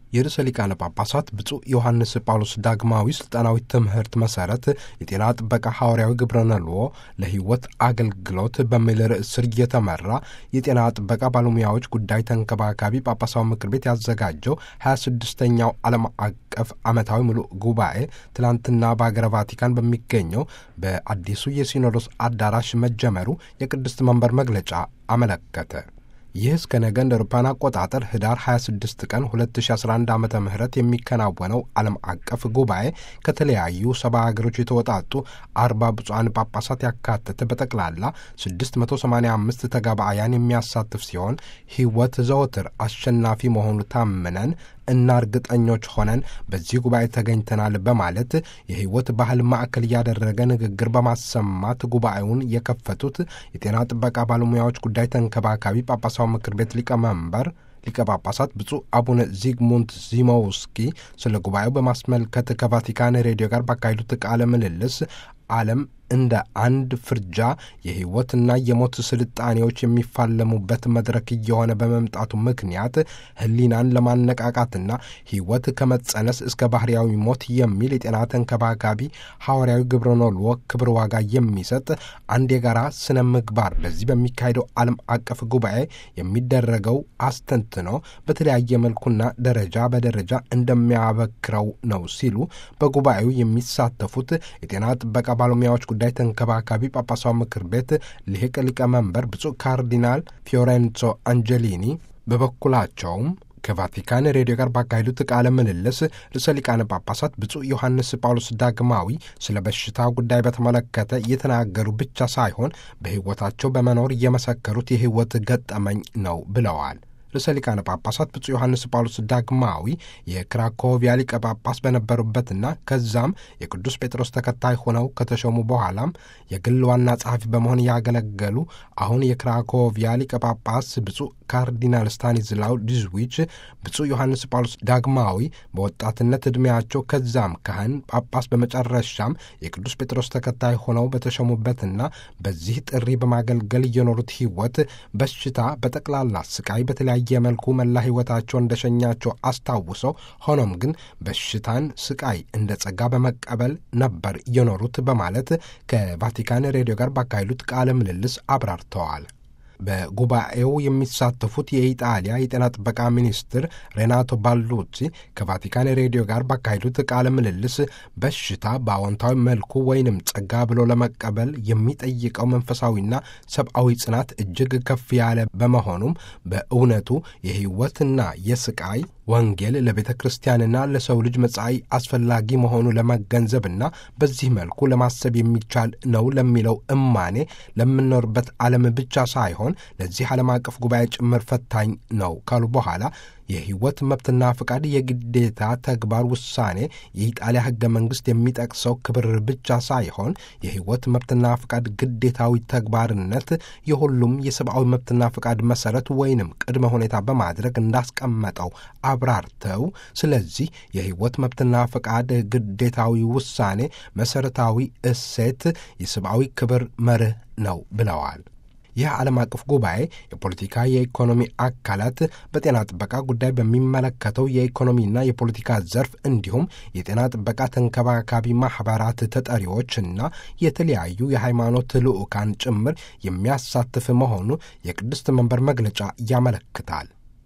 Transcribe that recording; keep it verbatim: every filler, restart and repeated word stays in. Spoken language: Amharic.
የርዕሰ ሊቃነ ጳጳሳት ብፁዕ ዮሐንስ ጳውሎስ ዳግማዊ ስልጣናዊ ትምህርት መሠረት የጤና ጥበቃ ሐዋርያዊ ግብረነልዎ ለሕይወት አገልግሎት በሚል ርዕስ ስር እየተመራ የጤና ጥበቃ ባለሙያዎች ጉዳይ ተንከባካቢ ጳጳሳዊ ምክር ቤት ያዘጋጀው ሀያ ስድስተኛው ዓለም አቀፍ ዓመታዊ ሙሉ ጉባኤ ትላንትና በአገረ ቫቲካን በሚገኘው በአዲሱ የሲኖዶስ አዳራሽ መጀመሩ የቅድስት መንበር መግለጫ አመለከተ። ይህ እስከ ነገ እንደ አውሮፓውያን አቆጣጠር ህዳር ሀያ ስድስት ቀን ሁለት ሺህ አስራ አንድ ዓመተ ምህረት የሚከናወነው ዓለም አቀፍ ጉባኤ ከተለያዩ ሰባ ሀገሮች የተወጣጡ አርባ ብፁዓን ጳጳሳት ያካተተ በጠቅላላ ስድስት መቶ ሰማንያ አምስት ተጋባያን የሚያሳትፍ ሲሆን ሕይወት ዘወትር አሸናፊ መሆኑ ታምነን እና እርግጠኞች ሆነን በዚህ ጉባኤ ተገኝተናል በማለት የሕይወት ባህል ማዕከል ያደረገ ንግግር በማሰማት ጉባኤውን የከፈቱት የጤና ጥበቃ ባለሙያዎች ጉዳይ ተንከባካቢ ጳጳሳዊ ምክር ቤት ሊቀመንበር ሊቀ ጳጳሳት ብፁዕ አቡነ ዚግሙንት ዚሞውስኪ ስለ ጉባኤው በማስመልከት ከቫቲካን ሬዲዮ ጋር ባካሄዱት ቃለ ምልልስ ዓለም እንደ አንድ ፍርጃ የሕይወትና የሞት ስልጣኔዎች የሚፋለሙበት መድረክ እየሆነ በመምጣቱ ምክንያት ሕሊናን ለማነቃቃትና ሕይወት ከመጸነስ እስከ ባህርያዊ ሞት የሚል የጤና ተንከባካቢ ሐዋርያዊ ግብረነልዎ ክብር ዋጋ የሚሰጥ አንድ የጋራ ስነ ምግባር በዚህ በሚካሄደው ዓለም አቀፍ ጉባኤ የሚደረገው አስተንትኖ በተለያየ መልኩና ደረጃ በደረጃ እንደሚያበክረው ነው ሲሉ በጉባኤው የሚሳተፉት የጤና ጥበቃ ባለሙያዎች ጉዳይ ተንከባካቢ ጳጳሳዊ ምክር ቤት ሊቀ ሊቀመንበር ብፁዕ ካርዲናል ፊዮሬንዞ አንጀሊኒ በበኩላቸውም ከቫቲካን ሬዲዮ ጋር ባካሄዱት ቃለ ምልልስ ርዕሰ ሊቃነ ጳጳሳት ብፁዕ ዮሐንስ ጳውሎስ ዳግማዊ ስለ በሽታ ጉዳይ በተመለከተ እየተናገሩ ብቻ ሳይሆን በሕይወታቸው በመኖር እየመሰከሩት የሕይወት ገጠመኝ ነው ብለዋል። ርዕሰ ሊቃነ ጳጳሳት ብፁዕ ዮሐንስ ጳውሎስ ዳግማዊ የክራኮቪያ ሊቀ ጳጳስ በነበሩበትና ከዛም የቅዱስ ጴጥሮስ ተከታይ ሆነው ከተሾሙ በኋላም የግል ዋና ጸሐፊ በመሆን ያገለገሉ አሁን የክራኮቪያ ሊቀ ጳጳስ ብፁዕ ካርዲናል ስታኒዝላው ዲዝዊች ብፁዕ ዮሐንስ ጳውሎስ ዳግማዊ በወጣትነት ዕድሜያቸው ከዛም ካህን ጳጳስ በመጨረሻም የቅዱስ ጴጥሮስ ተከታይ ሆነው በተሾሙበትና በዚህ ጥሪ በማገልገል የኖሩት ሕይወት በሽታ በጠቅላላ ስቃይ በተለያየ የመልኩ መላ ሕይወታቸው እንደሸኛቸው አስታውሰው ሆኖም ግን በሽታን ስቃይ እንደ ጸጋ በመቀበል ነበር የኖሩት በማለት ከቫቲካን ሬዲዮ ጋር ባካሄዱት ቃለ ምልልስ አብራርተዋል። በጉባኤው የሚሳተፉት የኢጣሊያ የጤና ጥበቃ ሚኒስትር ሬናቶ ባሉቺ ከቫቲካን ሬዲዮ ጋር ባካሄዱት ቃለ ምልልስ በሽታ በአዎንታዊ መልኩ ወይንም ጸጋ ብሎ ለመቀበል የሚጠይቀው መንፈሳዊና ሰብአዊ ጽናት እጅግ ከፍ ያለ በመሆኑም በእውነቱ የሕይወትና የስቃይ ወንጌል ለቤተ ክርስቲያንና ለሰው ልጅ መጻኢ አስፈላጊ መሆኑ ለመገንዘብና በዚህ መልኩ ለማሰብ የሚቻል ነው ለሚለው እማኔ ለምንኖርበት ዓለም ብቻ ሳይሆን ለዚህ ዓለም አቀፍ ጉባኤ ጭምር ፈታኝ ነው ካሉ በኋላ የሕይወት መብትና ፍቃድ የግዴታ ተግባር ውሳኔ የኢጣሊያ ሕገ መንግሥት የሚጠቅሰው ክብር ብቻ ሳይሆን የሕይወት መብትና ፍቃድ ግዴታዊ ተግባርነት የሁሉም የሰብአዊ መብትና ፍቃድ መሠረት ወይንም ቅድመ ሁኔታ በማድረግ እንዳስቀመጠው አብራርተው ስለዚህ የሕይወት መብትና ፍቃድ ግዴታዊ ውሳኔ መሠረታዊ እሴት የሰብአዊ ክብር መርህ ነው ብለዋል። ይህ ዓለም አቀፍ ጉባኤ የፖለቲካ የኢኮኖሚ አካላት በጤና ጥበቃ ጉዳይ በሚመለከተው የኢኮኖሚና የፖለቲካ ዘርፍ እንዲሁም የጤና ጥበቃ ተንከባካቢ ማኅበራት ተጠሪዎችና የተለያዩ የሃይማኖት ልዑካን ጭምር የሚያሳትፍ መሆኑ የቅድስት መንበር መግለጫ ያመለክታል።